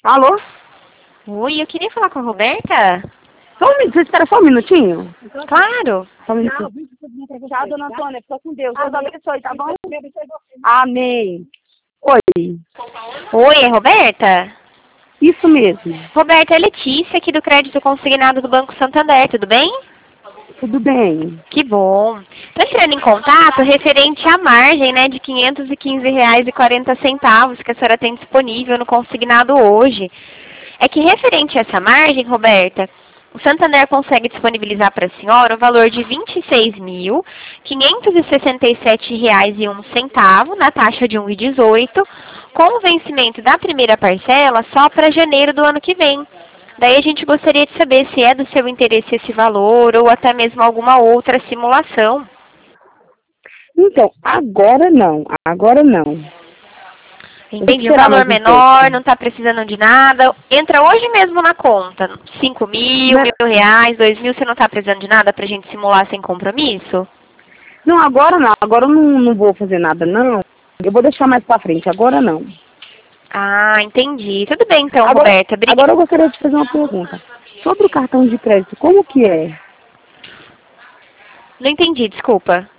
Alô? Oi, eu queria falar com a Roberta. Você espera só um minutinho? Claro. Só um minutinho. Tchau, dona Antônia. Fica com Deus. Deus abençoe, tá bom? Amém. Oi. Oi, é Roberta? Isso mesmo. Roberta, é Letícia aqui do Crédito Consignado do Banco Santander, tudo bem? Tudo bem. Que bom. Estou entrando em contato referente à margem, né, de R$ 515,40 que a senhora tem disponível no consignado hoje. É que referente a essa margem, Roberta, o Santander consegue disponibilizar para a senhora o valor de R$ 26.567,01 na taxa de 1,18, com o vencimento da primeira parcela só para janeiro do ano que vem. Daí a gente gostaria de saber se é do seu interesse esse valor ou até mesmo alguma outra simulação. Então, agora não. Agora não. Entendi, um valor menor, não está precisando de nada. Entra hoje mesmo na conta. 5 mil, R$ 1.000, 2.000, você não está precisando de nada para a gente simular sem compromisso? Não, agora não. Agora eu não vou fazer nada, não. Eu vou deixar mais pra frente. Agora não. Ah, entendi. Tudo bem então, Agora, Roberta. agora eu gostaria de fazer uma pergunta. Sobre o cartão de crédito, como que é? Não entendi, desculpa.